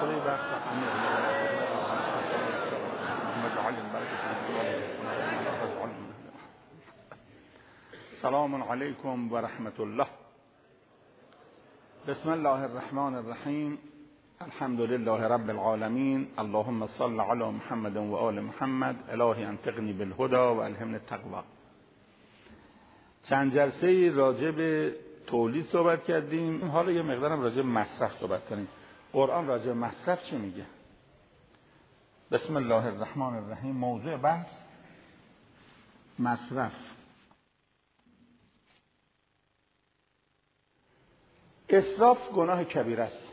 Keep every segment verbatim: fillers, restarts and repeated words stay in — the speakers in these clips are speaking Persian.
خدای بخش امیر سلام علیکم و رحمت الله. بسم الله الرحمن الرحیم. الحمد لله رب العالمین. اللهم صل علی محمد و آل محمد. الهی انطقنی بالهدى و الهمنی التقوی. چند جلسه راجع به تولید صحبت کردیم، حالا یه مقدارم راجع به مصرف صحبت کنیم. قرآن راجع به مصرف چی میگه؟ بسم الله الرحمن الرحیم. موضوع بحث مصرف. اسراف گناه کبیره است.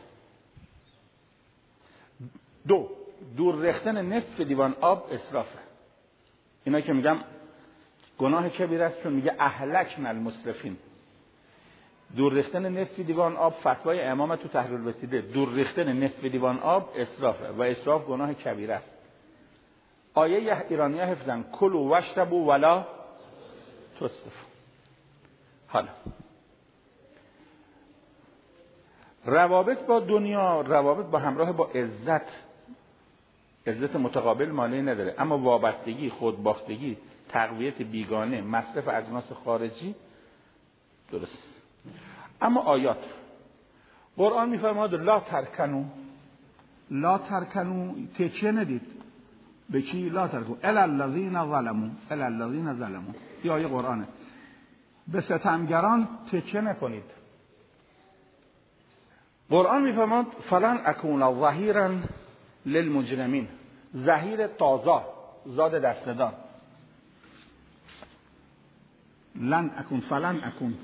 دو، دور ریختن نصف لیوان آب اسرافه. اینا که میگم گناه کبیره است چون میگه اهلکنا المسرفین. دور ریختن نصف لیوان آب، فتوای امام تو تحریر رسیده، دور ریختن نصف لیوان آب اسرافه و اسراف گناه کبیره است. آیه ایرانی‌ها حفظن کلوا واشربوا ولا تسرفوا. حالا روابط با دنیا، روابط با همراه با عزت، عزت متقابل معنی نداره، اما وابستگی، خودباختگی، تقویت بیگانه، مصرف اجناس خارجی درست. اما آیات قرآن میفرماد لا ترکنو، لا ترکنو تکیه ندید به کی؟ لا ترکنو الی الذین ظلموا، الی الذین ظلموا. این آیه قرآنه. به ستمگران تکیه نکنید. قرآن میفرماد فلن اکون ظهیرا للمجرمین. ظهیر تازه، زاد دستدار. لن اکون، فلن اکون،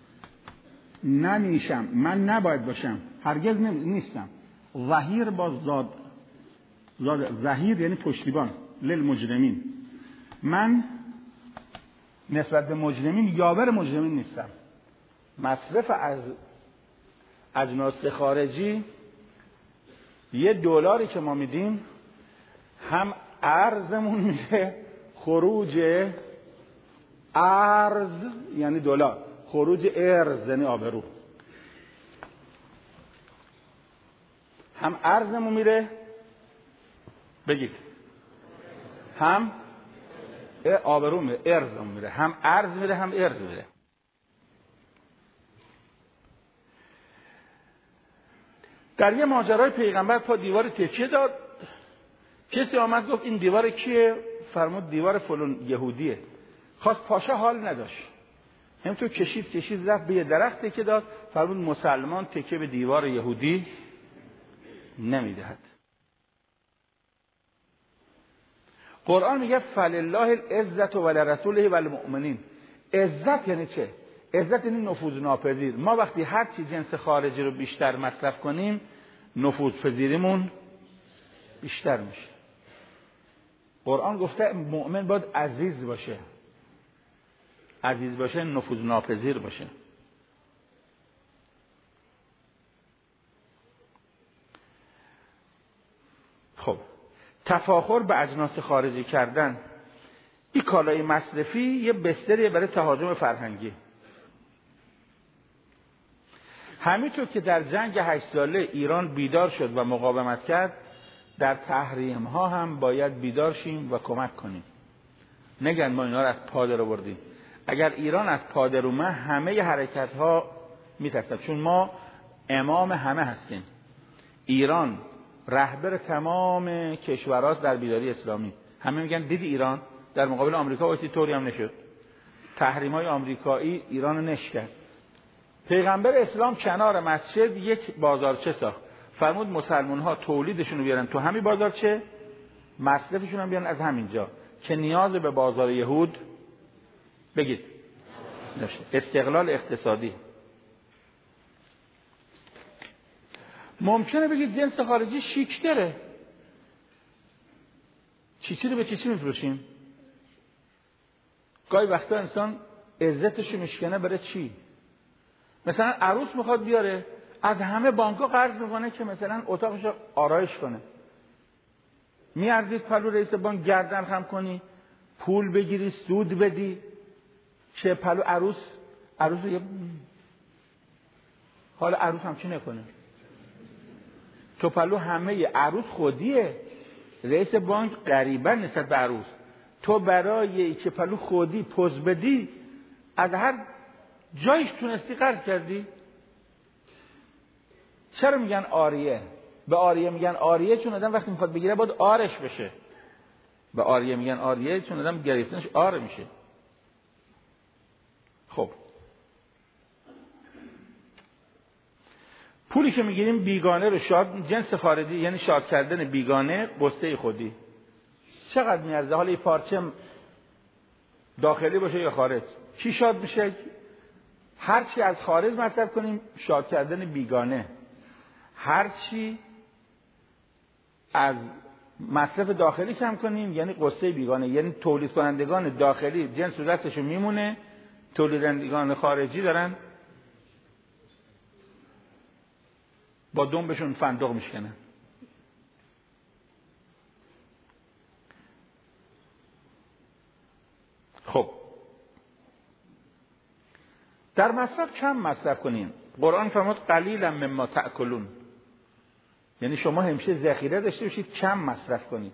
نمیشم، من نباید باشم، هرگز نیستم. ظهیر با زاد، زاد ظهیر یعنی پشتیبان. للمجرمین، من نسبت به مجرمین یاور مجرمین نیستم. مصرف از اجناس خارجی، یه دلاری که ما میدیم هم ارزمون میده، خروج ارز یعنی دلار، خروج ارز یعنی آبرو. هم ارزمون میره، بگید، هم آبرو میره، ارزمون میره، هم ارز میره هم ارز میره. در یه ماجرای پیغمبر پا دیوار تکیه داد. کسی آمد گفت این دیوار کیه؟ فرمود دیوار فلان یهودیه. خواست پاشه، حال نداشت، همینطور کشید کشید رفت به یه درخت تکیه داد. فرمود مسلمان تکیه به دیوار یهودی نمیدهد. قرآن میگه فلله العزة ولرسوله وللمؤمنین. عزت یعنی چه؟ عزت یعنی نفوذ ناپذیر. ما وقتی هر چی جنس خارجی رو بیشتر مصرف کنیم، نفوذ پذیریمون بیشتر میشه. قرآن گفته مؤمن باید عزیز باشه. عزیز باشه نفوذ ناپذیر باشه. خب تفاخر به اجناس خارجی کردن، این کالای مصرفی یه بستریه برای تهاجم فرهنگی. همینطور که در جنگ هشت ساله ایران بیدار شد و مقاومت کرد، در تحریم ها هم باید بیدار شیم و کمک کنیم. نگن ما اینا رو از پا رو بردیم. اگر ایران از پا در اومد، همه حرکت ها میترسد، چون ما امام همه هستیم. ایران رهبر تمام کشورهاست در بیداری اسلامی. همه میگن دیدی ایران در مقابل آمریکا وقتی طوری هم نشد. تحریم های آمریکایی ایران رو نش کرد. پیغمبر اسلام کنار مسجد یک بازارچه ساخت. فرمود مسلمان ها تولیدشون رو بیارن تو همین بازارچه، مصرفشون هم بیارن از همینجا، که نیاز به بازار یهود بگید نشه. استقلال اقتصادی. ممکنه بگید جنس خارجی شیک داره، چی چی رو به چی چی میفروشیم. گاهی وقتا انسان عزتشو میشکنه برای چی؟ مثلا عروس میخواد بیاره، از همه بانک‌ها قرض میکنه که مثلا اتاقش رو آرایش کنه. میارزید پلو رئیس بانک گردن خم کنی، پول بگیری، سود بدی، چه پلو عروس عروس یه حالا عروس هم چی نکنه؟ توپلو همه عروس خودیه، رئیس بانک قریبا نسبت به عروس. تو برای که پلو خودی پوز بدی از هر جایش تونستی قرض کردی. چرا میگن آریه؟ به آریه میگن آریه چون آدم وقتی میخواد بگیره باید آرش بشه. به آریه میگن آریه چون آدم گرفتنش آره میشه. خب پولی که میگیریم بیگانه رو شاد، جنس خارجی یعنی شاد کردن بیگانه قصه خودی. چقدر میارزه؟ حالا این پارچه داخلی باشه یا خارج، کی شاد میشه؟ هر چی از خارج مصرف کنیم شاد کردن بیگانه، هر چی از مصرف داخلی کم کنیم یعنی قصه بیگانه. یعنی تولید کنندگان داخلی جنس و رستشون میمونه، تولیدندگان خارجی دارن با دنبشون فندق میشکنن. خب در مصرف کم مصرف کنین. قرآن فرمود قلیلا مما تأکلون، یعنی شما همیشه ذخیره داشته باشید، کم مصرف کنید.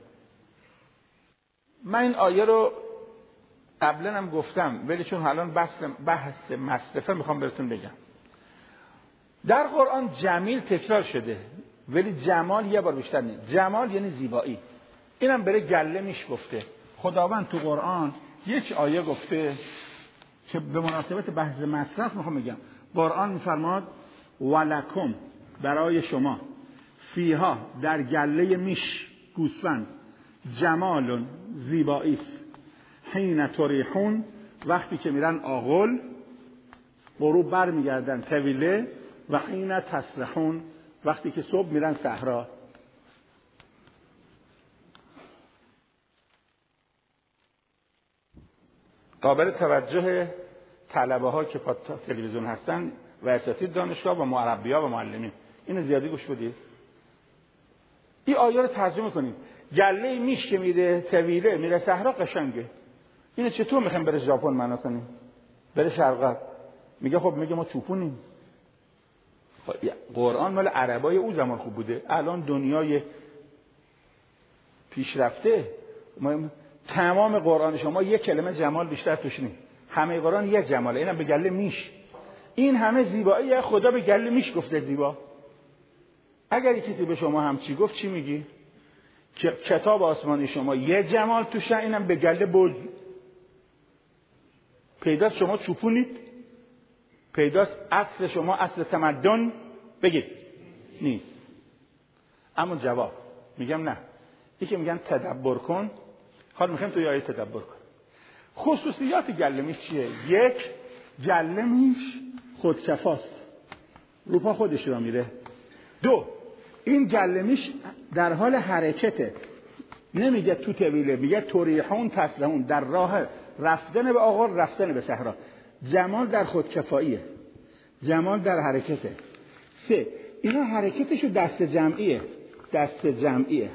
من این آیه رو قبلا هم گفتم ولی چون الان بحث بحث مصرفه میخوام بهتون بگم. در قرآن جمیل تکرار شده ولی جمال یه بار بیشتر نیست. جمال یعنی زیبایی. اینم بره گله میش گفته. خداوند تو قرآن یک آیه گفته که به مناسبت بحث مصرف میخوام بگم. قرآن میفرماد ولکم، برای شما، فیها، در گله میش گوسفند، جمال، زیبایی است، حین تریحون، وقتی که میرن آغل، غروب بر میگردن طویله، و حین تسرحون، وقتی که صبح میرن صحرا. قابل توجه طلبه ها که تلویزیون هستن و اساتید دانشگاه و مربی‌ها و معلمین، اینو زیادی گوش بدید. این آیه رو ترجمه کنید. گله میش که میره طویله میره صحرا قشنگه. اینو چطور میخوایم بره ژاپن معنا کنیم؟ بره شرق. میگه خب میگه ما چوپونیم. قرآن مال عربای او زمان خوب بوده. الان دنیای پیشرفته تمام قرآن شما یک کلمه جمال بیشتر توش نیست. همه قرآن یک جماله. اینم به گله میش. این همه زیبایی خدا به گله میش گفته زیبا. اگر یه چیزی به شما هم چی گفت چی میگی؟ که کتاب آسمانی شما یه جمال توشه، اینم به گله برد. پیداست شما چوپونید؟ پیداست اصل شما اصل تمدن بگید نیست. اما جواب میگم نه. یکی میگن تدبر کن. حالا میخوایم توی آیه تدبر کن. خصوصیات گله میش چیه؟ یک، گله میش خودکفاست، رو پا خودش را میره. دو، این گله میش در حال حرکته، نمیگه تو طویله، میگه تریحون تسلحون، در راه رفتن به آغل، رفتن به صحرا. جمال در خودکفاییه، جمال در حرکته. سه، اینا حرکتشو دست جمعیه، دست جمعیه.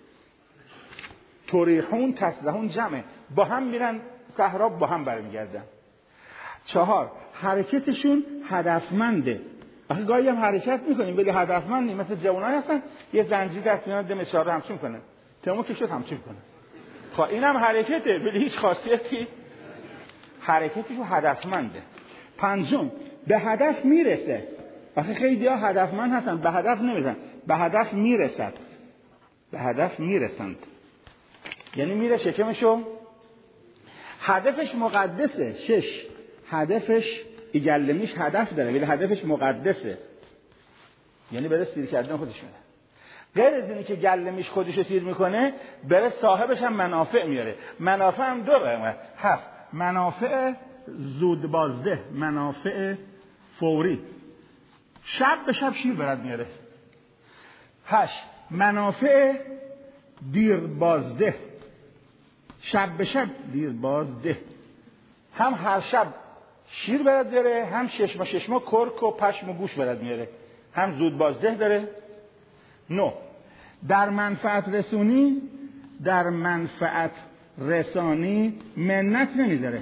تریحون تسلحون جمعه، با هم میرن صحرا، با هم برمیگردن. چهار، حرکتشون هدفمنده. آخه گاهی هم حرکت میکنیم ولی هدفمند نیست. مثل جوانایی هستن یه زنجیر دست میارن دم اشاره همچین کنه، تمام که شد همچین کنه. خب اینم حرکته ولی هیچ خاصیتی، حرکتشون هدفمنده. پنجم، به هدف میرسه. آخه خیلی ها هدفمند هستن به هدف نمیرسن، به هدف میرسن، به هدف میرسند. یعنی میره شکمشو، هدفش مقدسه. شش، هدفش ایگلمیش هدف داره ولی هدفش مقدسه، یعنی بره سیر کردن خودش میره. غیر از اینی که گلمیش خودشو سیر میکنه، بره صاحبش هم منافع میاره. منافع هم دو قسمه. هفت، منافع زود بازده، منافع فوری، شب به شب شیر برد میاره. هشت، منافع دیر بازده، شب به شب دیر بازده، هم هر شب شیر برد داره، هم ششما ششما کرک و پشم و گوش برد میاره، هم زود بازده داره. نو، در منفعت رسونی، در منفعت رسانی منت نمیذاره،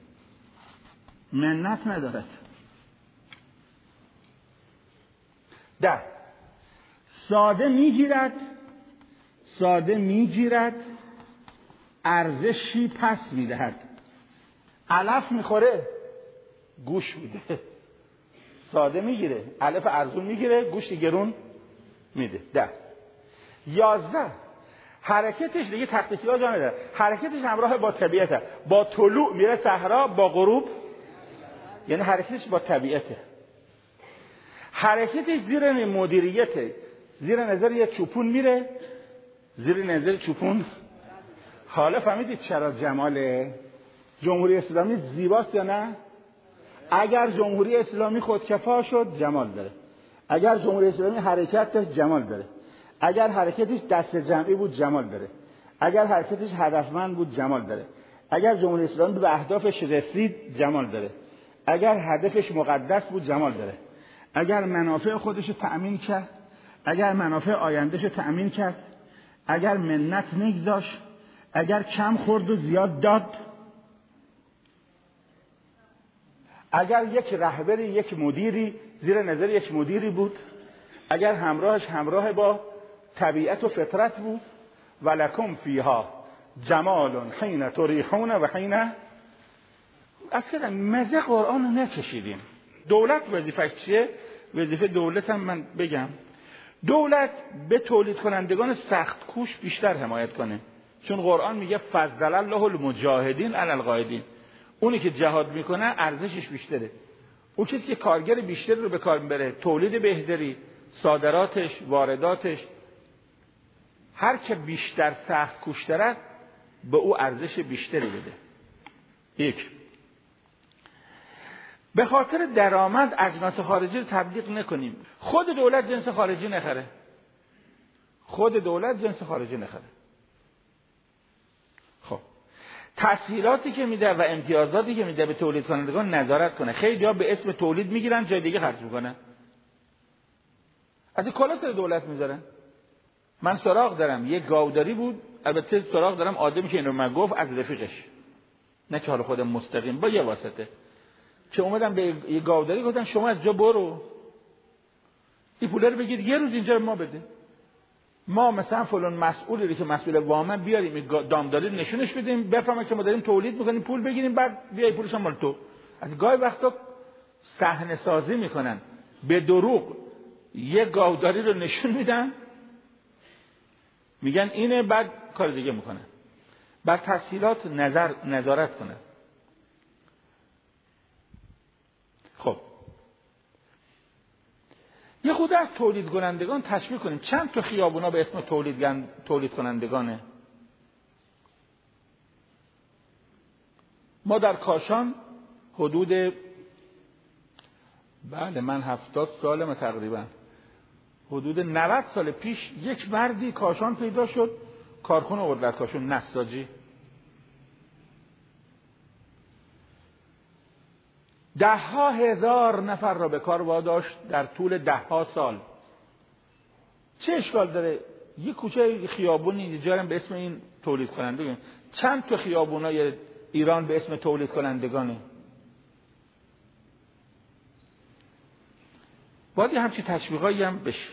منت نداره. ده، ساده میگیرد ساده میگیرد ارزشی پس میدهد. علف میخوره گوش میده. ساده میگیره علف ارزون میگیره گوشت گرون میده. ده یازده حرکتش دیگه تخت سیاه جا نداره، حرکتش همراه با طبیعته. با طلوع میره صحرا، با غروب یعنی حرکتش با طبیعته. حرکتش زیر مدیریته، زیر نظر یه چوپون میره، زیر نظر چوپون. حالا فهمیدید چرا جمال جمهوری اسلامی زیباست یا نه؟ اگر جمهوری اسلامی خودکفا شد جمال داره، اگر جمهوری اسلامی حرکت داشت جمال داره، اگر حرکتش دست جمعی بود جمال داره، اگر حرکتش هدفمند بود جمال داره، اگر جمهوری اسلامی به اهدافش رسید جمال داره، اگر هدفش مقدس بود جمال داره، اگر منافع خودش رو تأمین کرد، اگر منافع آیندهش رو تأمین کرد، اگر منت نگذاشت، اگر کم خورد و زیاد داد، اگر یک رهبری یک مدیری زیر نظر یک مدیری بود، اگر همراهش همراه با طبیعت و فطرت بود. ولکم فیها جمال حین تریحون و حین. اصلا مزه قرآن رو نچشیدیم. دولت وظیفه چیه؟ وظیفه دولت هم من بگم، دولت به تولید کنندگان سخت کوش بیشتر حمایت کنه، چون قرآن میگه فضل الله المجاهدین علی القاعدین. اونی که جهاد میکنه ارزشش بیشتره. اون کسی که کارگر بیشتر رو به کار میبره، تولید بهتری، صادراتش، وارداتش، هر که بیشتر سخت کوشتره به او ارزش بیشتری بده. یک، به خاطر درآمد اجناس خارجی رو تبلیغ نکنیم. خود دولت جنس خارجی نخره، خود دولت جنس خارجی نخره. خب تسهیلاتی که میده و امتیازاتی که میده به تولید کنندگان نظارت کنه. خیلی ها به اسم تولید میگیرن جای دیگه خرج میکنن، از این کالا سر دولت میذارن. من سراغ دارم یک گاوداری بود، البته سراغ دارم آدمی که اینو من گفت از رفیقش، نه که حالا خودم مستقیم، با یه واسطه که اومدم به یه گاوداری گفتن شما از جا برو این پوله رو بگیر یه روز اینجا ما بده، ما مثلا فلان مسئولی که مسئول وامه بیاریم دامداری نشونش بدیم بفهمه که ما داریم تولید میکنیم پول بگیریم بعد بیای پولش هم مال تو. از گاهی وقتا صحنه سازی میکنن به دروغ، یه گاوداری رو نشون میدن میگن اینه، بعد کار دیگه میکنن. بعد تسهیلات نظر نظارت کنن. خب یه خود از تولید کنندگان تشویق کنیم. چند تا خیابونا به اسم تولید تولید کنندگانه. ما در کاشان حدود بله من هفتاد سالمه تقریبا، حدود نود سال پیش یک مردی کاشان پیدا شد، کارخونه آورد در کاشان نساجی. ده ها هزار نفر را به کار واداشت در طول ده ها سال. چه اشکال داره یک کوچه خیابونی جارم به اسم این تولید کنندگان؟ چند تا خیابونای ایران به اسم تولید کنندگانه. باید همچی تشویقایی هم بشه.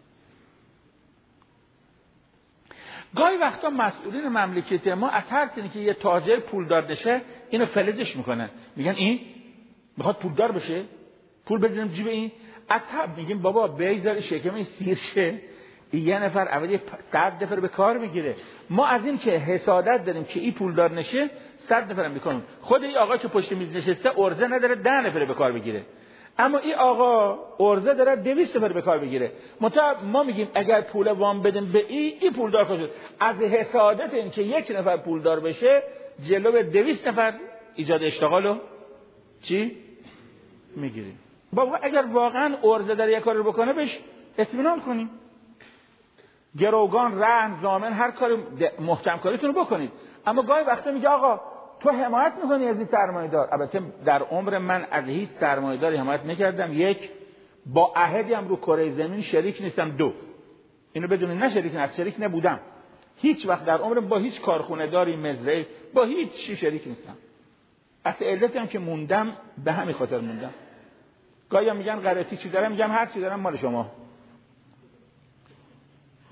گاهی وقتا مسئولین مملکتی ما اثر کنه که یه تاجر پولدار بشه اینو فلجش میکنن، میگن این میخواد پولدار بشه، پول بزنیم جیب این. عتب میگیم بابا بیزار شکم این سیر شه، یه نفر اولی صد نفر به کار میگیره. ما از این که حسادت داریم که این پولدار نشه صد نفر میکنیم. خود این آقا که پشت میز نشسته ارزه نداره ده نفر به کار بگیره، اما این آقا ارزه داره دویست نفر به کار بگیره. مطابق ما میگیم اگر پول وام بدیم به این این پولدار خواهد شد. از حسادت این که یک نفر پولدار بشه جلو به دویست نفر ایجاد اشتغالو چی میگیریم. بابا اگر واقعا ارزه داره یک کار رو بکنه بهش اطمینان کنیم. گروگان، رهن، ضامن، هر کار محکم کاریتون رو بکنید. اما گاهی وقتا میگه آقا تو حمایت میکنی از این سرمایه‌دار. البته در عمر من از هیچ سرمایه‌داری حمایت نکردم. یک، با عهدی هم رو کره زمین شریک نیستم. دو، اینو بدونید نه شریک از شریک نبودم. هیچ وقت در عمرم با هیچ کارخونه داری مزرعه با هیچ چی شریک نیستم. اصلا علتی هم که موندم به همین خاطر موندم. گاهی میگن غلطی چی دارم، میگم هر چی دارم مال شما.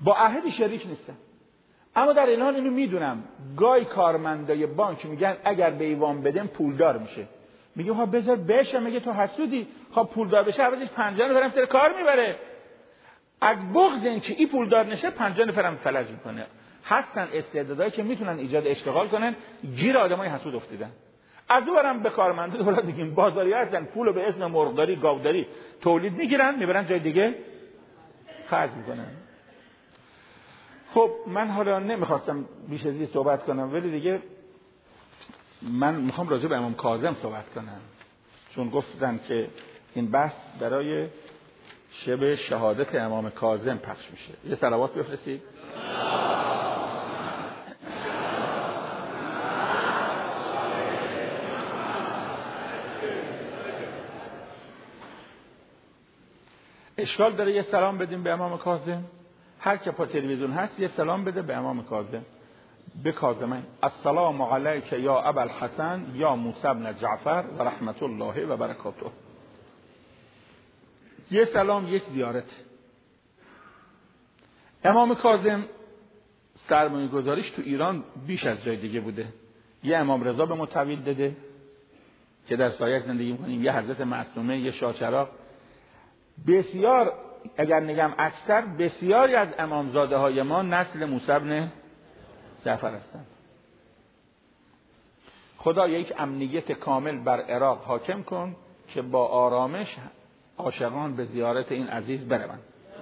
با عهدی شریک نیستن. اما در این حال اینو میدونم گای کارمندای بانک میگن اگر به ایوان بدم پولدار میشه. میگه ها بذار بشه، میگه تو حسودی، خب پولدار بشه عوضش پنجاه نفرم سر کار میبره. از بغض این که این پولدار نشه پنجاه نفرم فلج میکنه. هستن استعدادایی که میتونن ایجاد اشتغال کنن، گیر آدمای حسود افتادن. از اون برم به کارمنده دولت میگیم بازاری هستن پولو به اسم مرغداری گاوداری تولید میگیرن میبرن جای دیگه خرج میکنن. خب من حالا نمیخواستم بیش از این صحبت کنم، ولی دیگه من میخوام راجع به امام کاظم صحبت کنم، چون گفتن که این بحث برای شب شهادت امام کاظم پخش میشه. یه صلوات بفرستید. اشکال داره یه سلام بدیم به امام کاظم؟ هر که پا تلویزیون هست یه سلام بده به امام کاظم، به کاظمین. السلام علیک یا ابا الحسن یا موسی بن جعفر و رحمت الله و برکاته. یه سلام یک زیارت. امام کاظم سرمایه گذاریش تو ایران بیش از جای دیگه بوده. یه امام رضا به ما تحویل داده که در سایه زندگی میکنیم، یه حضرت معصومه، یه شاه چراغ. بسیار اگر نگم اکثر بسیاری از امامزاده های ما نسل موسی بن جعفر هستند. خدا یک امنیت کامل بر عراق حاکم کن که با آرامش عاشقان به زیارت این عزیز بروند.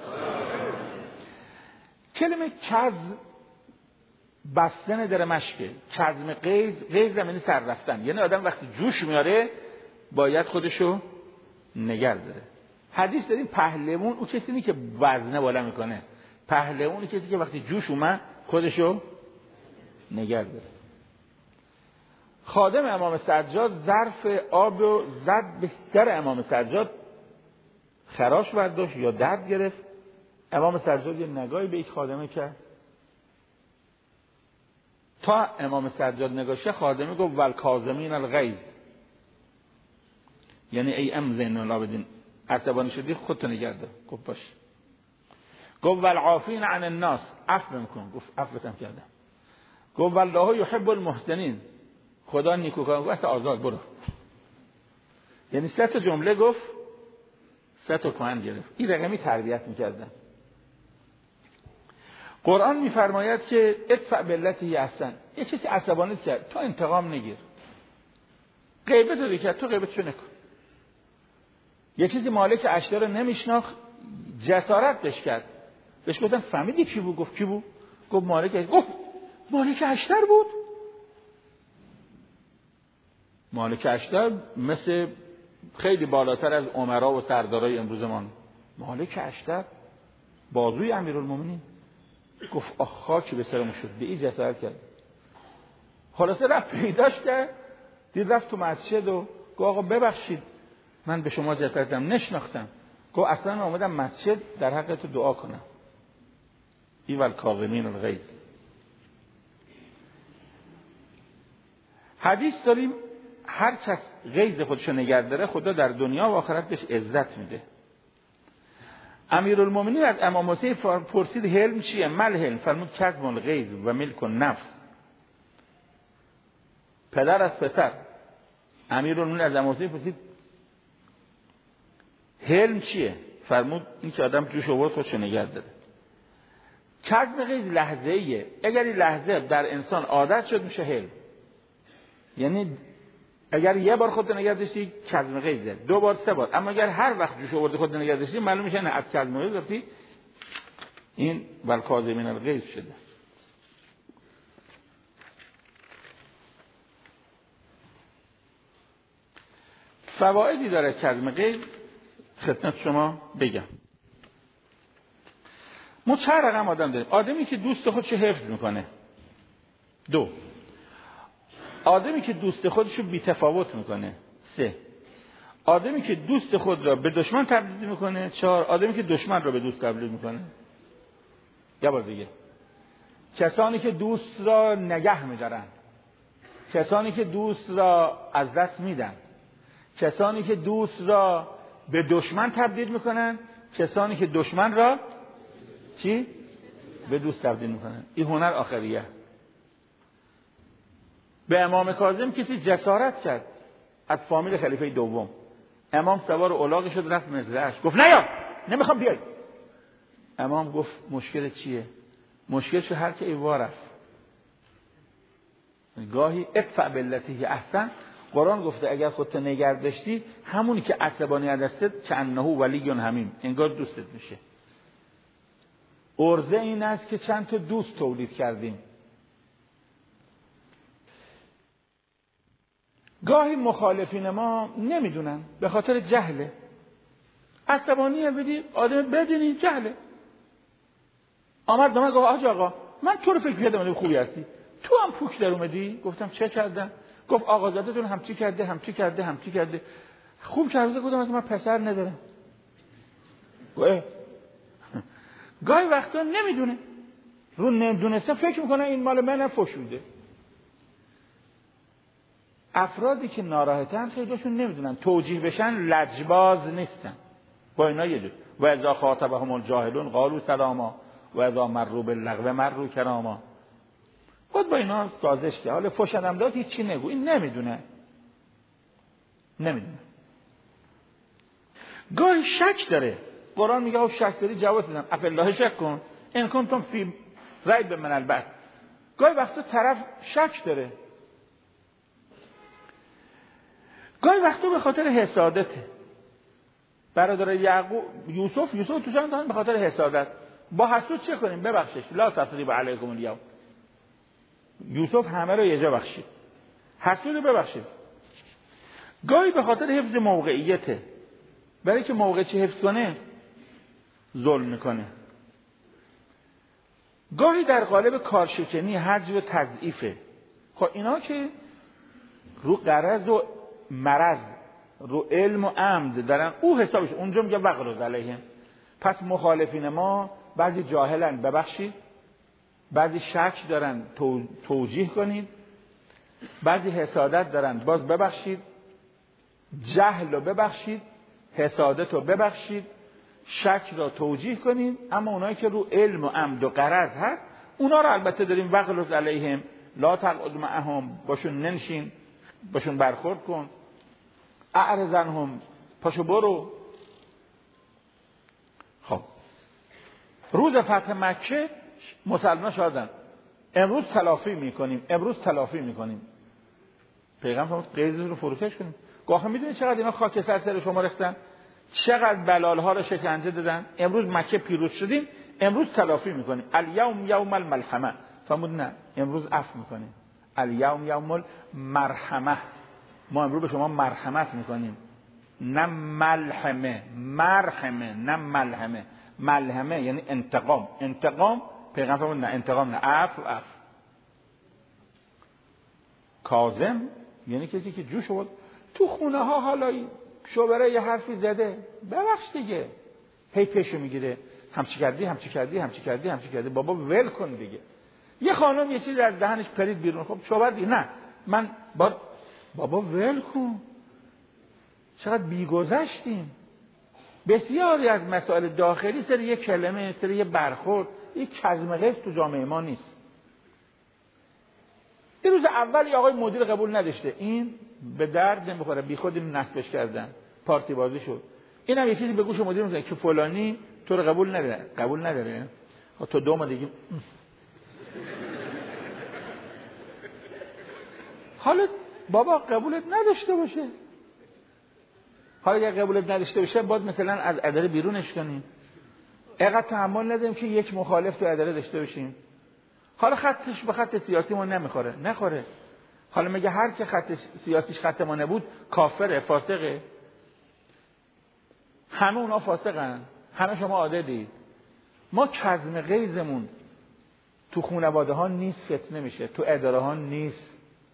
کلمه کظم بستن در مشکه، کظم غیظ، غیظ یعنی سر رفتن، یعنی آدم وقتی جوش میاره باید خودشو نگه داره. حدیث داریم پهلوان اون کسی نیست که وزنه بالا میکنه، پهلوان کسی که وقتی جوش اومد خودشو نگه داره. خادم امام سجاد ظرف آب و زد به سر امام سجاد، خراش برداشت یا درد گرفت. امام سجاد یه نگاهی به یک خادمه کرد، تا امام سجاد نگاشه خادمه گفت والکاظمین الغیظ، یعنی ای ام زین العابدین عصبانی شدی خودت نگه دار. گفت باش. گفت والعافین عن الناس، عفو میکن. گفت عفوتم کردم. گفت والله یحب المحسنین، خدا نیکوکاران. گفت آزاد برو. یعنی سه تا جمله گفت، سه تا کهن گرفت. این رقمی تربیت میکردن. قرآن میفرماید که ادفع بالتی احسن. یه کسی عصبانی کرد تو انتقام نگیر، غیبت رو کرد تو غیبتشو نکن. یه چیزی مالک اشتر رو نمیشناخت، جسارت بهش کرد. بهش گفتن فهمیدی کی بود؟ گفت کی بود؟ گفت مالک. گفت مالک اشتر بود؟ مالک اشتر مثل خیلی بالاتر از امرا و سردارای امروزمان. مالک اشتر بازوی امیرالمومنین. گفت آخ خاکی به سرمون شد، به این جسارت کرد. خلاصه رفت پیداش کرد، دید رفت تو مسجد و گفت آقا ببخشید من به شما جسارتم نشناختم. گفت اصلا من اومدم مسجد در حق تو دعا کنم. ای والکاظمین الغیظ. حدیث داریم هر کس غیظ خودشو نگه داره خدا در دنیا و آخرت بهش عزت میده. امیرالمومنین از امام حسین پرسید حلم چیه؟ مل حلم؟ فرمود کظم الغیظ و ملک النفس. پدر از پسر امیرالمومنین از امام حسین پرسید حلم چیه؟ فرمود این که آدم جوش آورد خودشو نگه داره. کظم غیظ لحظه ایه، اگر این لحظه در انسان عادت شد میشه حلم. یعنی اگر یه بار خودت نگه داشتی کظم غیظه، دو بار سه بار، اما اگر هر وقت جوش آوردی خودت نگه داشتی معلوم میشه نه از کظم غیظ رفتی این والکاظمین الغیظ شده. فوایدی داره کظم غیظ خدمت شما بگم. ما چند رقم آدم داریم. آدمی که دوست خودشو حفظ میکنه. دو، آدمی که دوست خودشو بی‌تفاوت میکنه. سه، آدمی که دوست خود را به دشمن تبدیل میکنه. چهار، آدمی که دشمن را به دوست تبدیل میکنه. یه بار دیگه. کسانی که دوست را نگه میدارن، کسانی که دوست را از دست میدن، کسانی که دوست را به دشمن تبدیل میکنن، کسانی که دشمن را چی؟ به دوست تبدیل میکنن. این هنر آخریه. به امام کاظم کسی جسارت کرد از فامیل خلیفه دوم. امام سوار الاغ شد رفت مزرعه‌اش، گفت نیا نمیخوام بیای. امام گفت مشکل چیه؟ مشکلش هر که ایوا رفت. گاهی ادفع بالتی هی احسن، قرآن گفته اگر خودت نگه داشتی همونی که عصبانی دستت که انه ولی حمیم، انگار دوستت میشه. عرضه این است که چند تا دوست تولید کردیم. گاهی مخالفین ما نمیدونن به خاطر جهله. عصبانیه بدی آدم بدونی جهله. آمد به من گفت آج آقا من تو رو فکر کردم خوبی هستی، تو هم پوک در اومدی؟ گفتم چه کردم؟ گفت آقازاده‌تون همچی کرده همچی کرده همچی کرده. خوب کرده. گفتم من پسر ندارم. گوه گاهی وقتا نمیدونه، رو نمیدونسته فکر میکنه این مال منه، فشوده. افرادی که ناراحتن خیلیشون نمیدونن توجیه بشن، لجباز نیستن. با اینا یه جور و اذا خاطبهم الجاهلون قالوا سلاما و اذا مروا باللغو مروا کراما. خود با اینا سازش که حالا فشنم داد هیچی نگو، این نمیدونه نمیدونه گاهی شک داره. قرآن میگه او شک داری جواب میدم افالله شک کن ان کنتم فی ریب من البعث. گاهی وقتا طرف شک داره، گاهی وقتا به خاطر حسادته. برادر یعقوب یوسف یوسف تو جان دادن به خاطر حسادت. با حسود چه کنیم؟ ببخشش لا تثریب علیکم الیوم. یوسف همه رو یه جا بخشید، حسود رو ببخشید. گاهی به خاطر حفظ موقعیته، برای که موقع چی حفظ کنه ظلم میکنه. گاهی در قالب کارشکنی، حجب و تضعیفه. خب اینا که رو غرض و مرض، رو علم و عمد دارن، او حسابش اونجا میگه وغرض علیهم. پس مخالفین ما بعضی جاهلن ببخشید، بعضی شک دارن تو، توجیه کنید، بعضی حسادت دارن باز ببخشید، جهل رو ببخشید، حسادت رو ببخشید، شک را توجیه کنید. اما اونایی که رو علم و عمد و غرض هست اونا رو البته داریم وغلظ علیهم، لا تقعد معهم، باشون ننشین، باشون برخورد کن، اعرض عنهم، پاشو برو. خب روز فتح مکه مسلمان شدن، امروز تلافی میکنیم، امروز تلافی میکنیم. پیغمبر فرمود قیز رو فروکش کنیم. گاه میدونید چقدر اینا خاک سر سر شما ریختن، چقدر بلال ها رو شکنجه دادن. امروز مکه پیروز شدیم، امروز تلافی میکنیم. الیوم یوم الملحمه. فرمود نه، امروز عفو میکنیم. الیوم یوم المرحمه، ما امروز به شما مرحمت میکنیم. نه ملحمه، مرحمه نه ملحمه. ملحمه یعنی انتقام. انتقام پیغمبر فرمود نه، انتقام نه، عفو عفو. کاظم یعنی کسی که جوش بود تو خونه ها، حالا شوبره یه حرفی زده ببخش دیگه، هی پیشو میگیره، همچی کردی همچی کردی همچی کردی همچی کردی. بابا ول کن دیگه. یه خانم یه چیزی از دهنش پرید بیرون، خب شوبر دیگه نه من با... بابا ول کن. چقدر بیگذشتیم. بسیاری از مسائل داخلی سر یه کلمه، سر یه برخورد، یک کظم غیظ تو جامعه ما نیست. این روز اول یه آقای مدیر قبول نداشته، این به درد نمیخوره، بی خود اینو نصبش کردن، پارتی بازی شد. اینم یه چیزی به گوش مدیر میگه که فلانی تو رو قبول نداره. قبول نداره تو دوم دیگه. حالا بابا قبولت نداشته باشه، حالا اگه قبولت نداشته باشه باید مثلا از اداره بیرونش کنیم. اینقدر تحمل نداریم که یک مخالف تو اداره داشته باشیم. حالا خطش به خط سیاسی ما نمیخوره، نخوره. حالا میگه هر که خط سیاسیش خط ما نبود کافره، فاسقه. همه اونا فاسقن، همه شما عاددید. ما کظم غیظمون تو خانواده ها نیست، فتنه میشه، تو اداره ها نیست.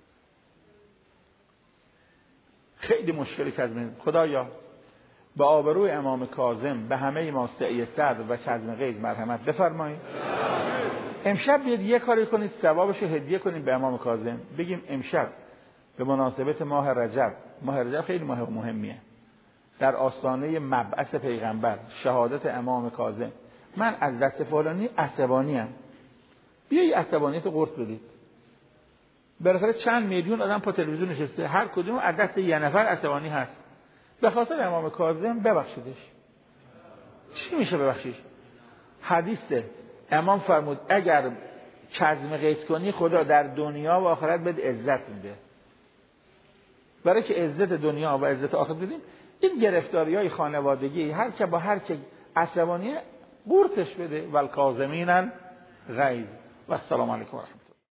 خیلی مشکل کظم. خدایا به آبروی امام کاظم به همه ما سعی صدر و کظم غیظ مرحمت بفرمایید. امشب بیاد یه کاری کنید ثوابش رو هدیه کنیم به امام کاظم. بگیم امشب به مناسبت ماه رجب، ماه رجب خیلی ماه مهمیه، در آستانه مبعث پیغمبر، شهادت امام کاظم، من از دست فلانی عصبانی ام، بیایی عصبانیت قرص بدید. بالاخره چند میلیون آدم پا تلویزیون نشسته، هر کدوم از دست یه نفر عصبانی هست. به خاطر امام کاظم ببخشیدش. چی میشه ببخشیش؟ حدیثه امام فرمود اگر کظم قیس کنی خدا در دنیا و آخرت بهت عزت میده. برای که عزت دنیا و عزت آخرت بدیم، این گرفتاریای خانوادگی هر که با هر که عصبانیه قورتش بده. والکاظمین الغیظ و السلام علیکم و رحمت الله.